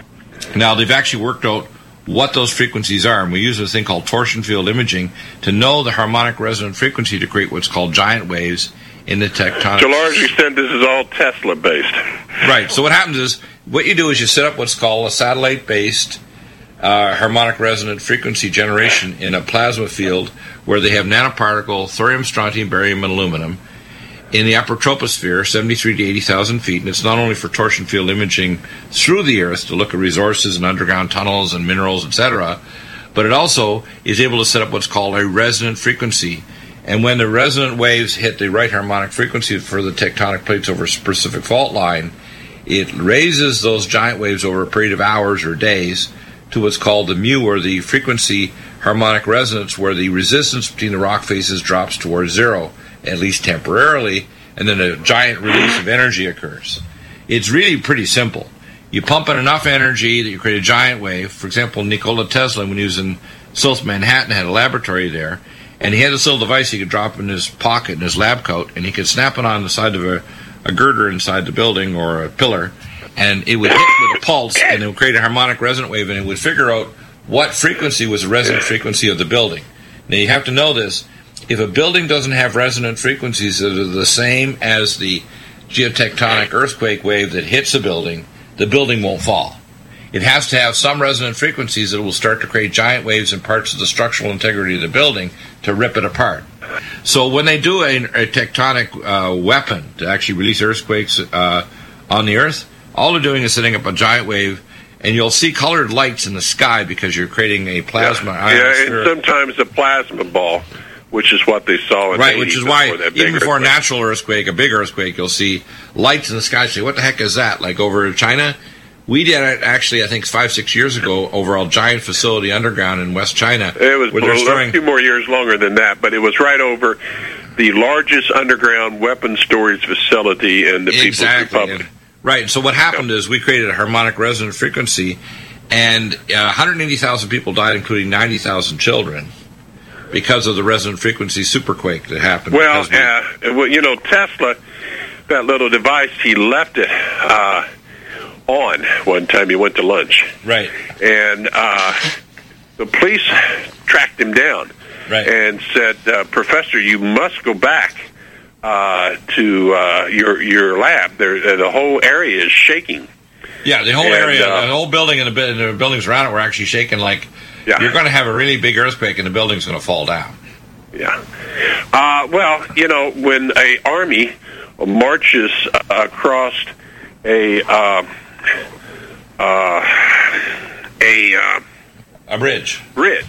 Now, they've actually worked out what those frequencies are, and we use a thing called torsion field imaging to know the harmonic resonant frequency to create what's called giant waves in the tectonic. To a large extent, this is all Tesla-based. Right. So what happens is, what you do is you set up what's called a satellite-based harmonic resonant frequency generation in a plasma field where they have nanoparticle thorium, strontium, barium, and aluminum in the upper troposphere, 73 to 80,000 feet, and it's not only for torsion field imaging through the Earth to look at resources and underground tunnels and minerals, etc., but it also is able to set up what's called a resonant frequency. And when the resonant waves hit the right harmonic frequency for the tectonic plates over a Pacific fault line, it raises those giant waves over a period of hours or days to what's called the mu, or the frequency harmonic resonance, where the resistance between the rock faces drops towards 0, at least temporarily, and then a giant release of energy occurs. It's really pretty simple. You pump in enough energy that you create a giant wave. For example, Nikola Tesla, when he was in South Manhattan, had a laboratory there, and he had this little device he could drop in his pocket in his lab coat, and he could snap it on the side of a girder inside the building or a pillar, and it would hit with a pulse, and it would create a harmonic resonant wave, and it would figure out what frequency was the resonant frequency of the building. Now, you have to know this. If a building doesn't have resonant frequencies that are the same as the geotectonic earthquake wave that hits the building won't fall. It has to have some resonant frequencies that will start to create giant waves in parts of the structural integrity of the building to rip it apart. So when they do a tectonic weapon to actually release earthquakes on the Earth, all they're doing is setting up a giant wave, and you'll see colored lights in the sky because you're creating a plasma ionosphere. And sometimes a plasma ball, which is what they saw in the 80s, which is why even before a natural earthquake, a big earthquake, you'll see lights in the sky. Say, what the heck is that? Like over China, we did it actually, I think 5-6 years ago, over a giant facility underground in West China. It was a few more years longer than that, but it was right over the largest underground weapons storage facility in the People's Republic. Right. So what happened is we created a harmonic resonant frequency, and 180,000 people died, including 90,000 children, because of the resonant frequency superquake that happened. Well, Tesla, that little device, he left it on one time. He went to lunch. Right. And the police tracked him down. Right. And said, Professor, you must go back to your lab. The whole area is shaking. Yeah, the whole area, the whole building and the buildings around it were actually shaking like you're going to have a really big earthquake and the building's going to fall down. Yeah. When an army marches across a bridge.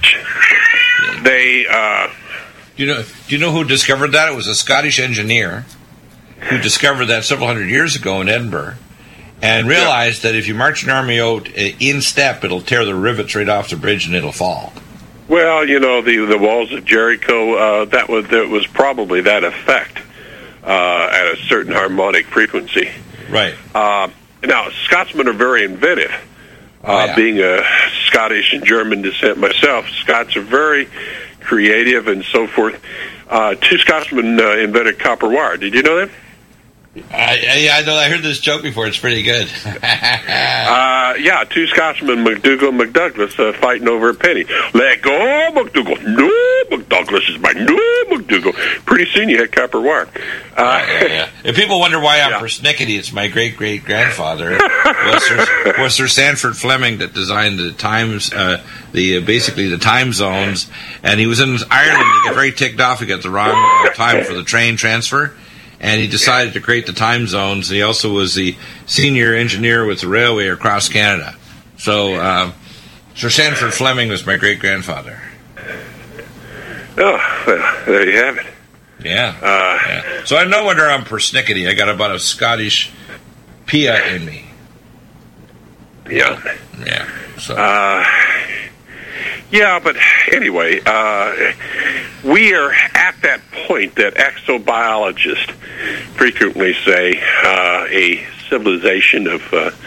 They do you know who discovered that? It was a Scottish engineer who discovered that several hundred years ago in Edinburgh, and realized that if you march an army out in step, it'll tear the rivets right off the bridge and it'll fall. Well, the walls of Jericho, that was probably that effect at a certain harmonic frequency. Right. Now, Scotsmen are very inventive. Being a Scottish and German descent myself, Scots are very creative and so forth. Two Scotsmen invented copper wire. Did you know that? I know. I heard this joke before. It's pretty good. Two Scotsmen, McDougall and McDouglas, fighting over a penny. Let go, McDougall. No, McDouglas is mine. No, McDougall. Pretty soon you had copper wire. If people wonder why I'm persnickety, it's my great-great-grandfather was Sir Sanford Fleming that designed the times, basically the time zones. And he was in Ireland. He got very ticked off. He got the wrong time for the train transfer. And he decided to create the time zones. He also was the senior engineer with the railway across Canada. So Sir Sanford Fleming was my great-grandfather. Oh, well, there you have it. Yeah. So I no wonder I'm persnickety. I got about a Scottish pia in me. Yeah. Yeah. So. But anyway, we are at that point that exobiologists frequently say a civilization of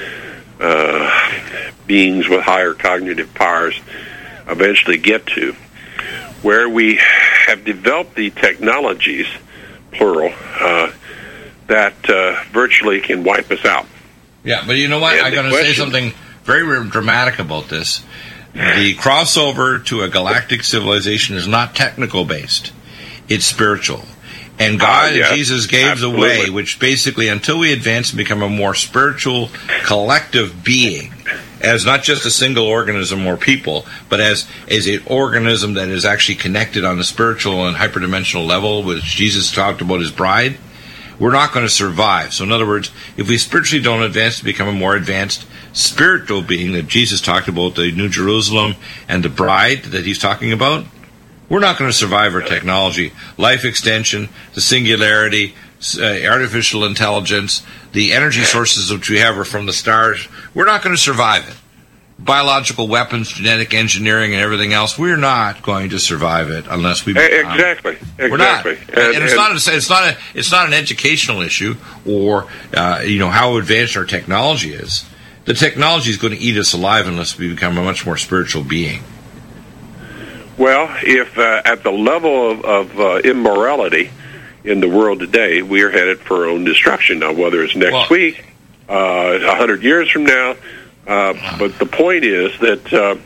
beings with higher cognitive powers eventually get to, where we have developed the technologies, plural, that virtually can wipe us out. Yeah, but you know what? I'm going to say something very dramatic about this. The crossover to a galactic civilization is not technical based. It's spiritual. And God and Jesus gave the way, which basically, until we advance and become a more spiritual, collective being, as not just a single organism or people, but as an organism that is actually connected on the spiritual and hyperdimensional level, which Jesus talked about his bride, we're not going to survive. So in other words, if we spiritually don't advance to become a more advanced spiritual being that Jesus talked about, the New Jerusalem and the bride that he's talking about, we're not going to survive our technology. Life extension, the singularity, artificial intelligence, the energy sources which we have are from the stars. We're not going to survive it. Biological weapons, genetic engineering, and everything else, we're not going to survive it unless we become. Exactly. We're not. And it's not an educational issue or how advanced our technology is. The technology is going to eat us alive unless we become a much more spiritual being. Well, if at the level of immorality in the world today, we are headed for our own destruction. Now, whether it's next week, 100 years from now, but the point is that,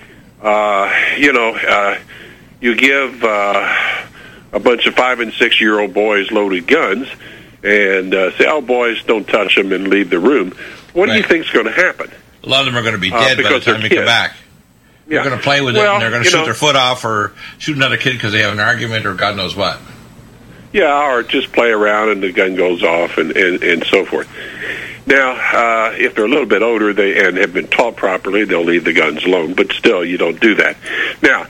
you give a bunch of 5- and 6-year-old boys loaded guns and say, oh, boys, don't touch them and leave the room. What do you think is going to happen? A lot of them are going to be dead by the time they come back. They're going to play with it, and they're going to shoot their foot off or shoot another kid because they have an argument or God knows what. Yeah, or just play around and the gun goes off and so forth. Now, if they're a little bit older and have been taught properly, they'll leave the guns alone. But still, you don't do that. Now,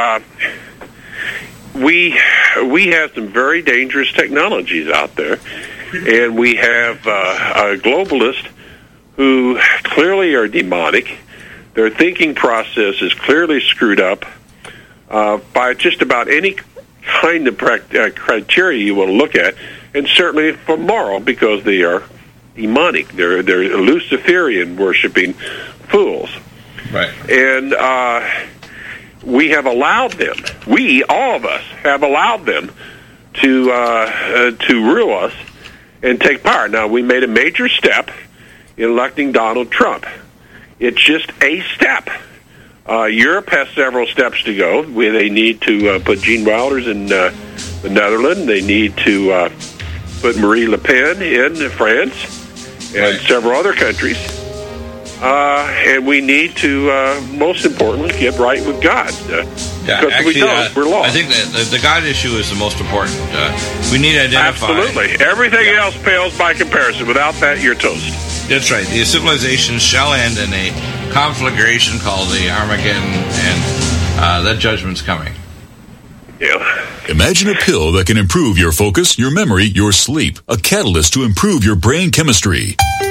we have some very dangerous technologies out there, and we have a globalist who clearly are demonic. Their thinking process is clearly screwed up by just about any kind of criteria you want to look at, and certainly for moral, because they are demonic. They're Luciferian worshiping fools. Right. And we have allowed them, all of us, have allowed them to rule us and take power. Now, we made a major step in electing Donald Trump. It's just a step. Europe has several steps to go. They need to put Gene Wilders in the Netherlands. They need to put Marie Le Pen in France and several other countries. And we need to, most importantly, get right with God. Because if we don't, we're lost. I think that the God issue is the most important. We need to identify. Absolutely. Everything else pales by comparison. Without that, you're toast. That's right. The civilization shall end in a conflagration called the Armageddon, and that judgment's coming. Yeah. Imagine a pill that can improve your focus, your memory, your sleep. A catalyst to improve your brain chemistry.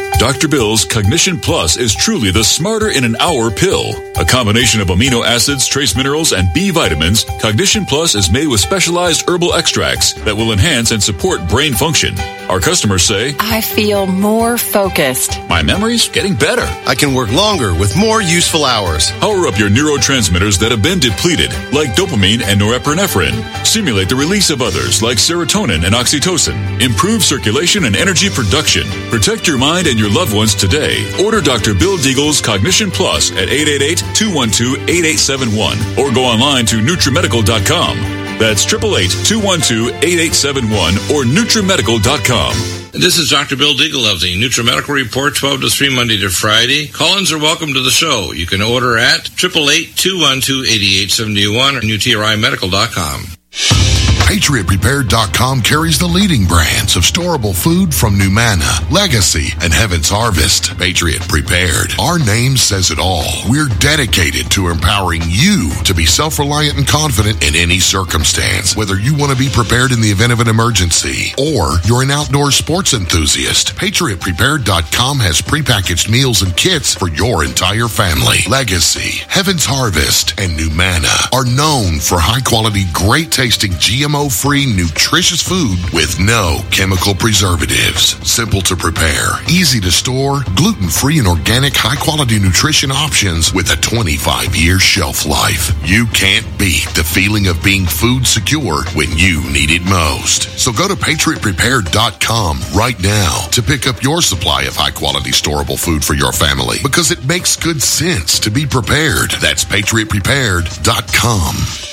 Dr. Bill's Cognition Plus is truly the smarter in an hour pill. A combination of amino acids, trace minerals, and B vitamins, Cognition Plus is made with specialized herbal extracts that will enhance and support brain function. Our customers say, I feel more focused. My memory's getting better. I can work longer with more useful hours. Power up your neurotransmitters that have been depleted, like dopamine and norepinephrine. Stimulate the release of others, like serotonin and oxytocin. Improve circulation and energy production. Protect your mind and your loved ones today. Order Dr. Bill Deagle's Cognition Plus at 888-212-8871 or go online to NutriMedical.com. That's 888-212-8871 or NutriMedical.com. This is Dr. Bill Deagle of the NutriMedical Report, 12 to 3, Monday to Friday. Call-ins are welcome to the show. You can order at 888-212-8871 or NutriMedical.com. PatriotPrepared.com carries the leading brands of storable food from Numana, Legacy, and Heaven's Harvest. Patriot Prepared. Our name says it all. We're dedicated to empowering you to be self-reliant and confident in any circumstance. Whether you want to be prepared in the event of an emergency or you're an outdoor sports enthusiast, PatriotPrepared.com has prepackaged meals and kits for your entire family. Legacy, Heaven's Harvest, and Numana are known for high-quality, great-tasting GMO-free, nutritious food with no chemical preservatives. Simple to prepare, easy to store, gluten-free and organic high-quality nutrition options with a 25-year shelf life. You can't beat the feeling of being food secure when you need it most. So go to PatriotPrepared.com right now to pick up your supply of high-quality storable food for your family, because it makes good sense to be prepared. That's PatriotPrepared.com.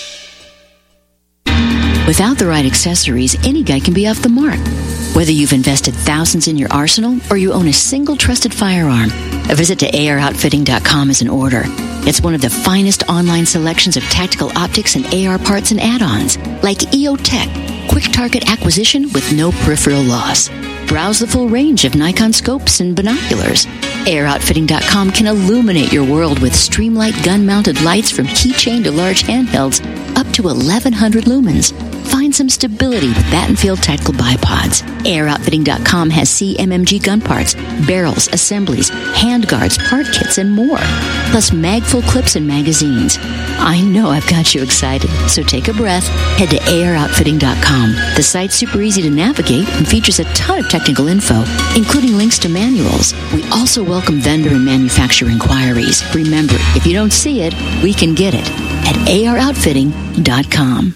Without the right accessories, any guy can be off the mark. Whether you've invested thousands in your arsenal or you own a single trusted firearm, a visit to AROutfitting.com is in order. It's one of the finest online selections of tactical optics and AR parts and add-ons, like EOTech, quick target acquisition with no peripheral loss. Browse the full range of Nikon scopes and binoculars. AROutfitting.com can illuminate your world with Streamlight gun-mounted lights from keychain to large handhelds up to 1,100 lumens. Find some stability with Battenfield tactical bipods. AirOutfitting.com has CMMG gun parts, barrels, assemblies, handguards, part kits, and more. Plus mag-full clips and magazines. I know I've got you excited, so take a breath. Head to AirOutfitting.com. The site's super easy to navigate and features a ton of technical info, including links to manuals. We also welcome vendor and manufacturer inquiries. Remember, if you don't see it, we can get it at AirOutfitting.com.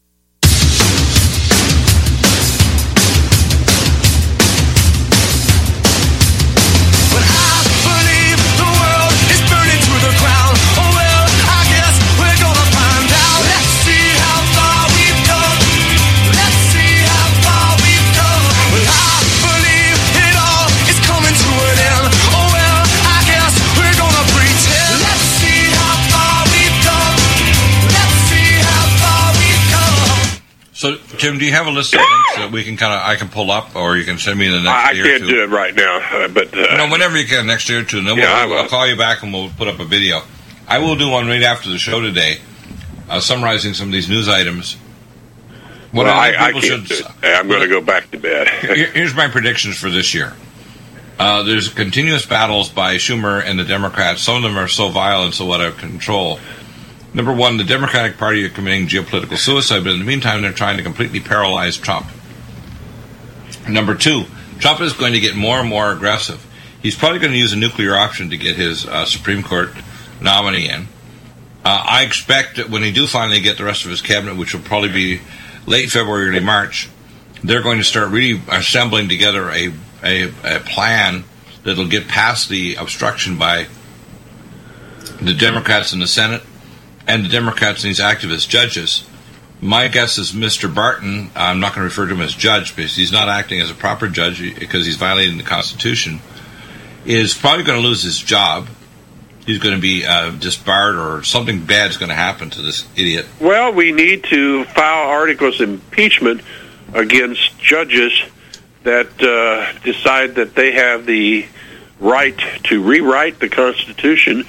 So, Tim, do you have a list of links that we can I can pull up, or you can send me in the next day or two? I can't do it right now, but whenever you can, next day or two, and then we'll call you back and we'll put up a video. I will do one right after the show today, summarizing some of these news items. What I can't do it. I'm going to go back to bed. Here's my predictions for this year. There's continuous battles by Schumer and the Democrats. Some of them are so vile and so out of control. Number one, the Democratic Party are committing geopolitical suicide, but in the meantime, they're trying to completely paralyze Trump. Number two, Trump is going to get more and more aggressive. He's probably going to use a nuclear option to get his Supreme Court nominee in. I expect that when they do finally get the rest of his cabinet, which will probably be late February, early March, they're going to start really assembling together a plan that will get past the obstruction by the Democrats in the Senate and the Democrats and these activist judges. My guess is Mr. Barton, I'm not going to refer to him as judge because he's not acting as a proper judge because he's violating the Constitution, is probably going to lose his job. He's going to be disbarred, or something bad is going to happen to this idiot. Well, we need to file articles of impeachment against judges that decide that they have the right to rewrite the Constitution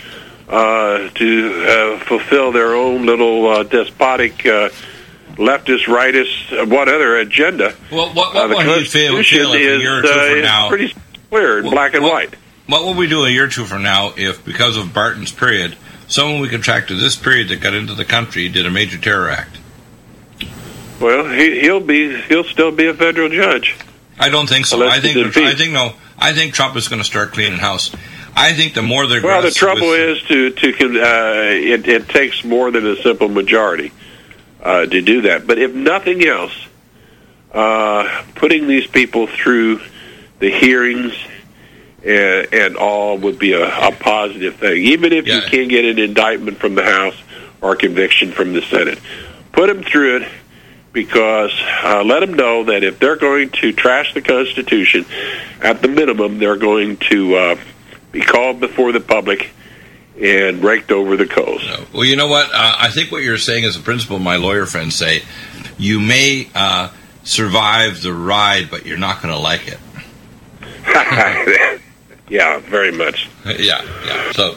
to fulfill their own little despotic leftist, rightist, what other agenda. Well, what the Constitution is pretty clear in black and white. What will we do a year or two from now if, because of Barton's period, someone we contracted this period that got into the country did a major terror act? Well, he'll still be a federal judge. I don't think so. I think Trump is going to start cleaning house. I think the more they're the trouble is it takes more than a simple majority to do that. But if nothing else, putting these people through the hearings and all would be a positive thing, even if you can't get an indictment from the House or conviction from the Senate. Put them through it, because let them know that if they're going to trash the Constitution, at the minimum, they're going to be called before the public and raked over the coals. Well, you know what? I think what you're saying is a principle my lawyer friends say. You may survive the ride, but you're not going to like it. Yeah, very much. Yeah. So,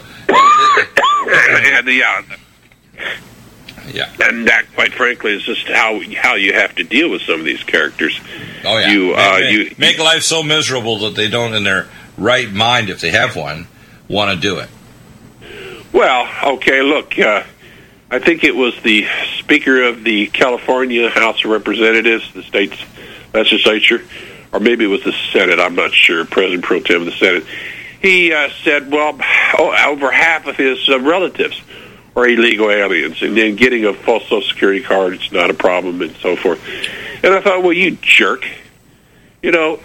and that, quite frankly, is just how you have to deal with some of these characters. Oh yeah, you make life so miserable that they don't, in their right mind, if they have one, want to do it. Well, okay, look, I think it was the Speaker of the California House of Representatives, the state's legislature, or maybe it was the Senate, I'm not sure, President Pro Tem of the Senate. He said, well, over half of his relatives are illegal aliens, and then getting a false Social Security card is not a problem, and so forth. And I thought, well, you jerk. You know,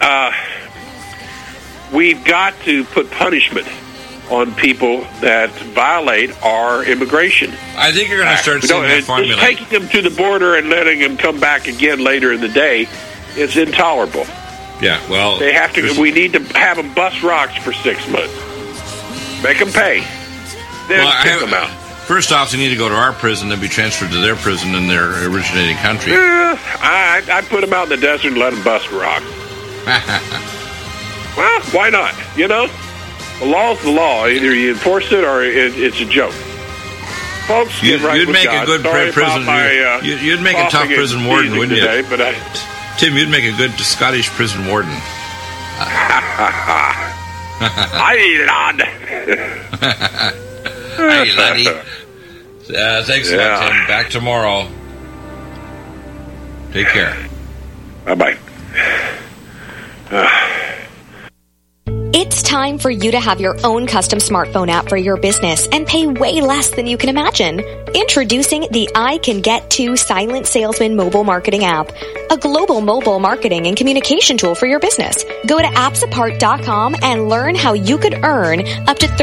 we've got to put punishment on people that violate our immigration. I think you're going to start seeing that formula. Just taking them to the border and letting them come back again later in the day is intolerable. Yeah, well, they have to. We need to have them bust rocks for 6 months. Make them pay. Then kick them out. First off, they need to go to our prison and be transferred to their prison in their originating country. I put them out in the desert and let them bust rocks. Well, why not? You know, the law's the law. Either you enforce it or it's a joke. Folks, get right with God. A good prison. You'd make a tough prison warden, wouldn't you? Today, but Tim, you'd make a good Scottish prison warden. Aye, lad. Hey, laddie. Thanks a lot, Tim. Back tomorrow. Take care. Bye-bye. It's time for you to have your own custom smartphone app for your business and pay way less than you can imagine. Introducing the I Can Get To Silent Salesman mobile marketing app, a global mobile marketing and communication tool for your business. Go to appsapart.com and learn how you could earn up to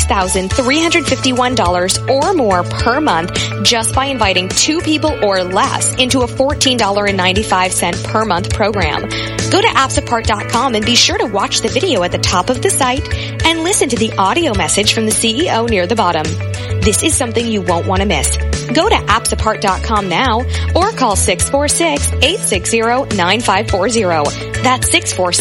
$36,351 or more per month just by inviting 2 people or less into a $14.95 per month program. Go to appsapart.com and be sure to watch the video at the top of the site and listen to the audio message from the CEO near the bottom. This is something you won't want to miss. Go to appsapart.com now or call 646-860-9540. That's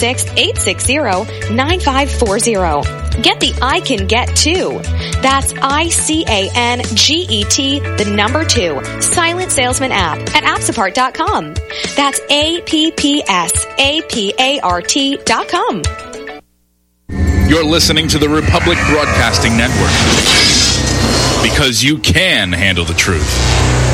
646-860-9540. Get the I Can Get To. That's ICANGET, the number 2, Silent Salesman app at appsapart.com. That's APPSAPART.com. You're listening to the Republic Broadcasting Network, because you can handle the truth.